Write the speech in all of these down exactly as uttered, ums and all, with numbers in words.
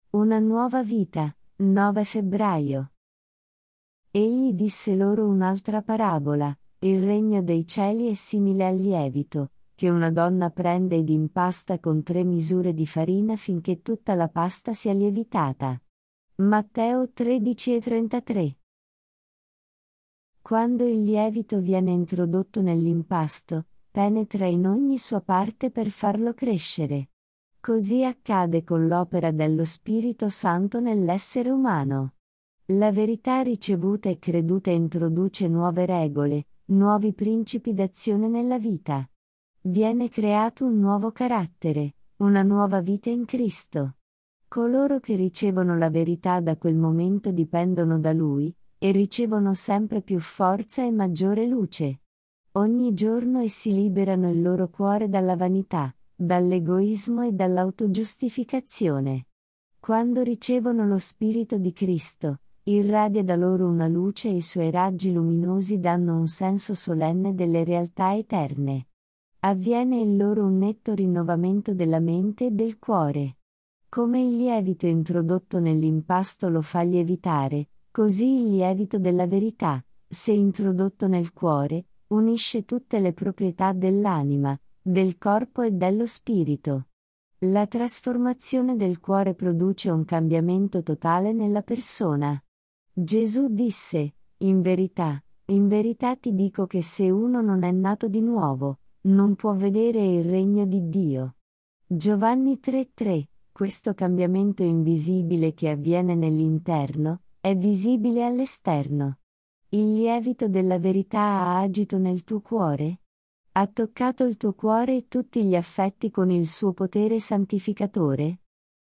Una nuova vita, nove febbraio. Egli disse loro un'altra parabola: il regno dei cieli è simile al lievito, che una donna prende ed impasta con tre misure di farina finché tutta la pasta sia lievitata. Matteo tredici e trentatré. Quando il lievito viene introdotto nell'impasto, penetra in ogni sua parte per farlo crescere. Così accade con l'opera dello Spirito Santo nell'essere umano. La verità ricevuta e creduta introduce nuove regole, nuovi principi d'azione nella vita. Viene creato un nuovo carattere, una nuova vita in Cristo. Coloro che ricevono la verità da quel momento dipendono da Lui, e ricevono sempre più forza e maggiore luce. Ogni giorno essi liberano il loro cuore dalla vanità, dall'egoismo e dall'autogiustificazione. Quando ricevono lo Spirito di Cristo, irradia da loro una luce e i suoi raggi luminosi danno un senso solenne delle realtà eterne. Avviene in loro un netto rinnovamento della mente e del cuore. Come il lievito introdotto nell'impasto lo fa lievitare, così il lievito della verità, se introdotto nel cuore, unisce tutte le proprietà dell'anima, del corpo e dello spirito. La trasformazione del cuore produce un cambiamento totale nella persona. Gesù disse: in verità, in verità ti dico che se uno non è nato di nuovo, non può vedere il regno di Dio. Giovanni tre tre. Questo cambiamento invisibile che avviene nell'interno, è visibile all'esterno. Il lievito della verità ha agito nel tuo cuore? Ha toccato il tuo cuore e tutti gli affetti con il suo potere santificatore?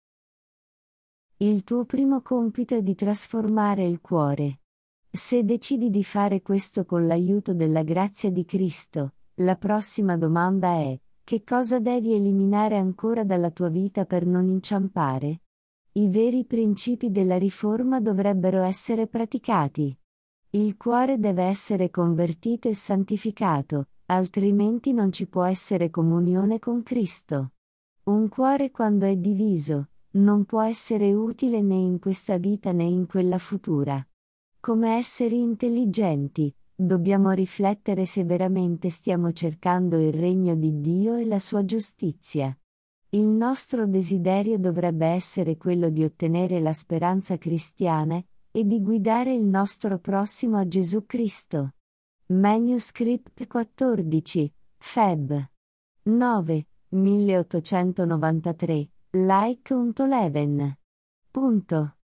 Il tuo primo compito è di trasformare il cuore. Se decidi di fare questo con l'aiuto della grazia di Cristo, la prossima domanda è: che cosa devi eliminare ancora dalla tua vita per non inciampare? I veri principi della riforma dovrebbero essere praticati. Il cuore deve essere convertito e santificato, altrimenti non ci può essere comunione con Cristo. Un cuore quando è diviso, non può essere utile né in questa vita né in quella futura. Come esseri intelligenti, dobbiamo riflettere se veramente stiamo cercando il regno di Dio e la sua giustizia. Il nostro desiderio dovrebbe essere quello di ottenere la speranza cristiana e di guidare il nostro prossimo a Gesù Cristo. Manuscript quattordici, Feb. nove, milleottocentonovantatré, like punto eleven. Punto.